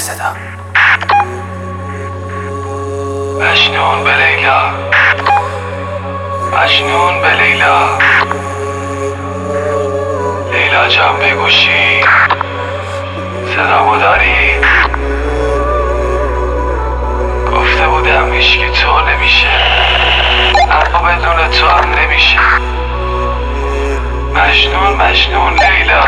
صدا. مجنون به لیلا، مجنون به لیلا. لیلا جان بگوشی صدامو داری؟ گفته بودم هیچکی تو نمیشه، اما بدون تو هم نمیشه. مجنون مجنون لیلا.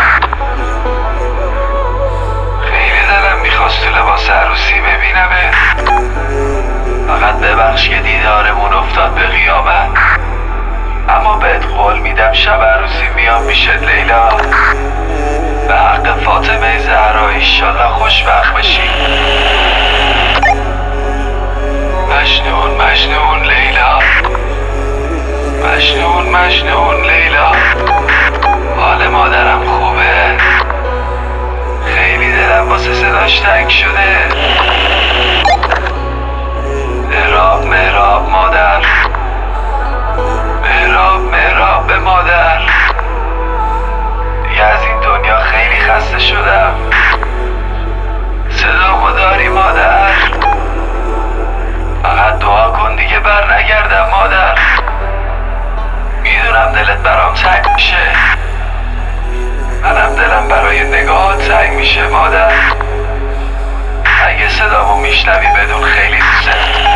خیلی دلم میخواست تو لباس عروسی ببینمه، فقط ببخش که دیدارمون افتاد به قیامت. اما بهت قول میدم شب عروسی میام میشد لیلا. به حق فاطمه زهرا ایشالله خوشبخت بشی. مجنون مجنون لیلا، مجنون مجنون لیلا. حال مادرم خوبه؟ خیلی دلم واسه صداش تنگ شده. مهراب مهراب مادر، مهراب مهراب به مادر. دیگه از این دنیا خیلی خسته شدم. صدامو داری مادر؟ فقط دعا کن دیگه بر نگردم مادر. میدونم دلت برام تنگ میشه، منم دلم برای نگاهات تنگ میشه مادر. اگه صدامو میشنوی بدون خیلی دوست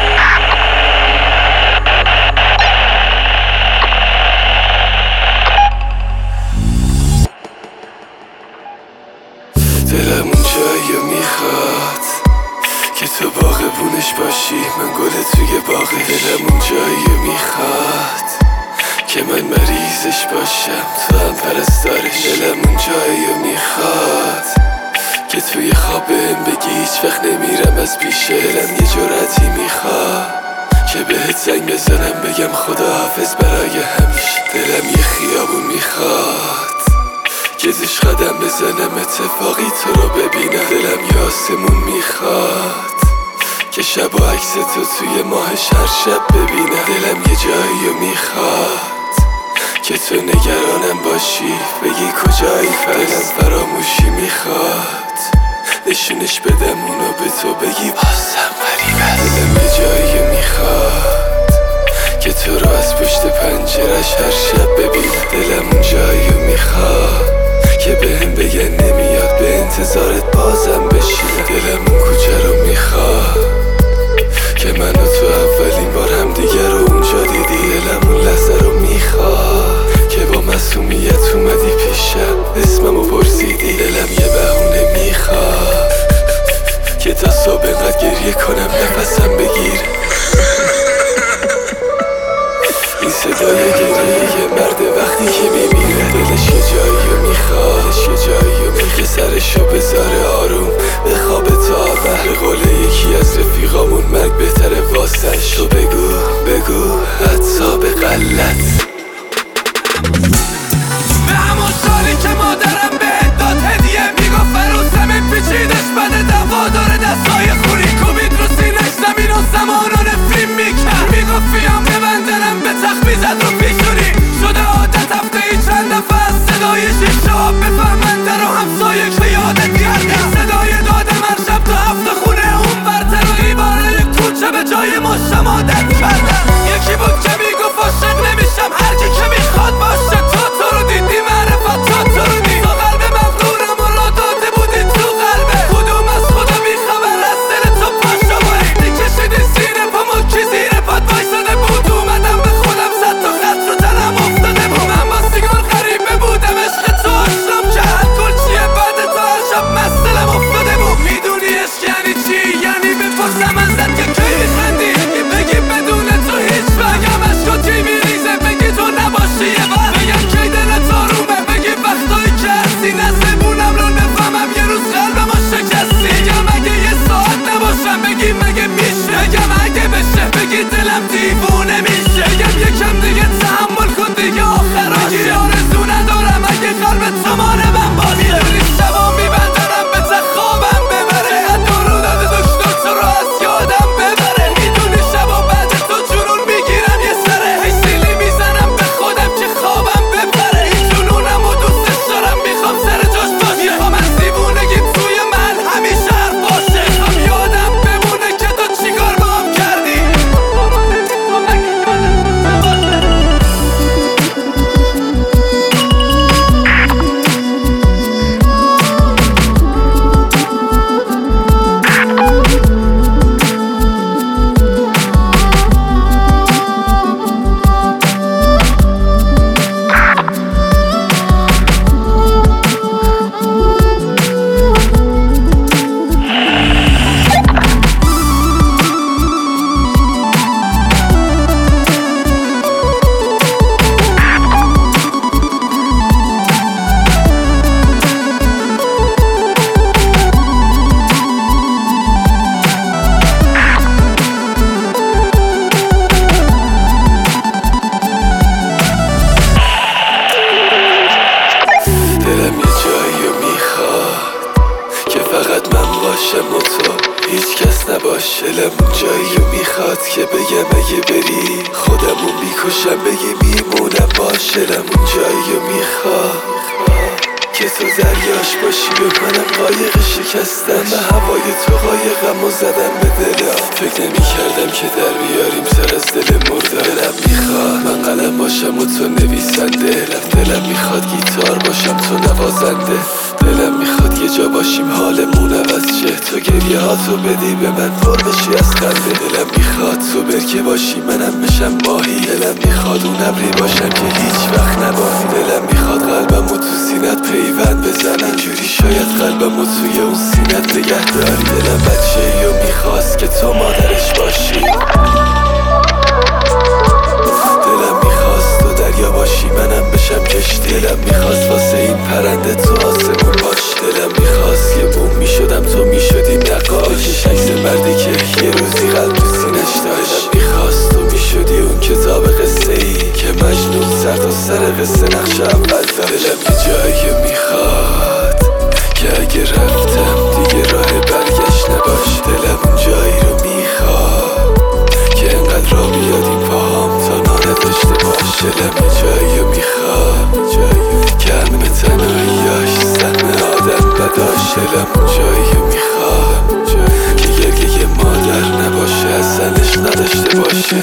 دلم اون جایی میخواد که تو باغبونش باشی، من گل توی باغش. دلم اون جایی میخواد که من مریضش باشم، تو هم پرستارش. دلم اون جایی میخواد که توی خواب بهم بگی هیچ وقت نمیرم از پیش. دلم یه جرأتی میخواد که بهت زنگ بزنم بگم خداحافظ برای همیشه. دلم یه خیابون میخواد که توش قدم بزنم اتفاقی تو رو ببینم. دلم یه آسمون میخواد که شب و عکس تو توی ماهش هر شب ببینم. دلم یه جایی میخواد که تو نگرانم باشی بگی کجایی. دلم فراموشی میخواد نشونش بدم اونو به تو بگی بازم غریبه. دلم یه جایی میخواد که تو رو از پشت پنجرش هر شب ببینم. دلم اون جایی میخواد که بهم بگن نمیاد به انتظارت بازم بشینم. دلم اون کوچه رو میخواد که من و تو اولین بار هم دیگر رو اونجا دیدی. دلم اون لحظه رو میخواد که با معصومیت اومدی پیشم اسممو پرسیدی. دلم یه بهونه میخواد که تا صبح انقدر گریه کنم نفسم بگیر. این صدای گریه یه مرد وقتی که میمیره. دلش یه جایی رو میخواد، دلش یه جایی رو میخواد که سرشو بذاره آروم به خواب تا به قول یکی از رفیقامون مرگ بهتره واسش. تو بگو بگو حتی به غلط. به همون سالی که مادرم بهت داد هدیه میگفت فروسم پیچیدش بده دوا داره دستای خونی کوبید رو سینش زمین و زمان رو نفرین میکرد. میگفت بیام ببندنم به تخت میزد رو پیشونی شده عادت هفته ای چند دفعه از صدای شیشه ها بفهمن در و همسایه که یادت گردم. صدای دادم هر شب تو هفته خونه اون برتر و ایباره یک کوچه به جای مشت مادر. باشم و تو هیچ کس نباش. دلمون جایی میخواد که بگم اگه بری خودمون میکشم بگی میمونم باش. دلمون جایی میخواد که تو دریاش باشی و منم قایق شکستم به هوای تو قایقم و زدم به دلم. فکر نمی کردم که در بیاریم سر از دل مرده. دلم میخواد من قلم باشم و تو نویسنده. دلم میخواد گیتار باشم تو نوازنده. دلم میخواد یه جا باشیم حالمون عوض شه تو گریه ها تو بدی به من پر بشی از خنده. دلم میخواد تو برکه باشی منم بشم ماهی. دلم میخواد اون ابری باشم که هیچ وقت نباهی. دلم میخواد قلبم و تو سینت پیوند بزنم اینجوری شاید قلبم و توی اون سینت نگه داری. دلم بچه و میخواست که تو مادرش باشی. دلم میخواست تو دریا باشی منم بشم کشتی. دلم میخواست واسه این پرنده تو آسمون باش. دلم میخواست یه بوم میشدم تو میشدی نقاش. بکش عکس مردی که یه روزی قلب تو سینش داشت. دلم میخواست تو میشدی اون کتاب قصه ای که مجنون سر تا سر قصه نقش اول داشت. دلم یه جایی میخواد که اگه رفتم دیگه راه برگشت نباش. دلم اون جایی رو میخواد که انقدر را بیادیم پاهم تا نداشته باش. دلم یه جایی رو میخواد که همه تنهاییاش سهم آدم بداش. دلم اون جایی رو میخواد که گریه مادر نباشه اصلش نداشته باشه.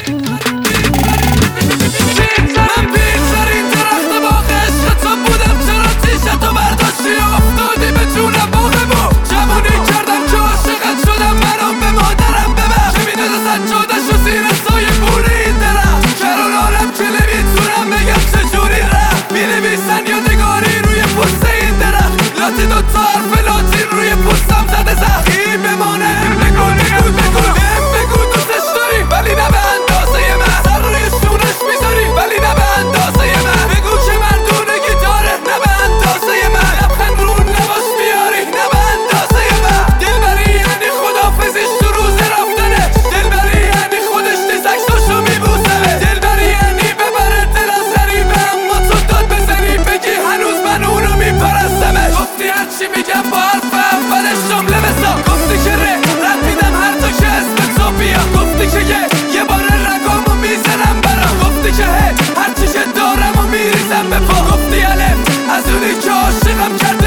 من بیشترین درخت باغ عشق تو بودم چرا تیشتو برداشتی و افتادی به جونم باغمو. جوونی کردم که عاشقت شدم منو به مادرم ببر که میدازه سجادش و زیر سایه بوری این درخت. کرونارم که نمیتونم بگم چجوری رفت. مینویسن یادگاری روی پوست این درخت. لاتی دوتا حرف لاتین روی پوستم زده زخمی بمانه. بگو دوستش داری ولی نه به اندازه من. سر روی شونش میذاری ولی نه به اندازه من. بگو که مردونگی داره نه به اندازه من. لبخند رو لباس بیاری نه به اندازه من. دلبری یعنی خدافزیش تو روز رفتنه. دلبری یعنی خودش دیزکساشو میبوسه. دلبری یعنی ببره دل از غریبه اما تو داد بزنی بگی هنوز من اونو میپرستمه. گفتی هرچی میگم با حرف اولش جمله بسا. گفتی که رد میدم هر تا که اسم تو بیا. گفتی که یه بار رگامو میزنم برا. گفتی که هرچی که دارم و میریزم به پا. گفتی الف از اونی که عاشقم کرد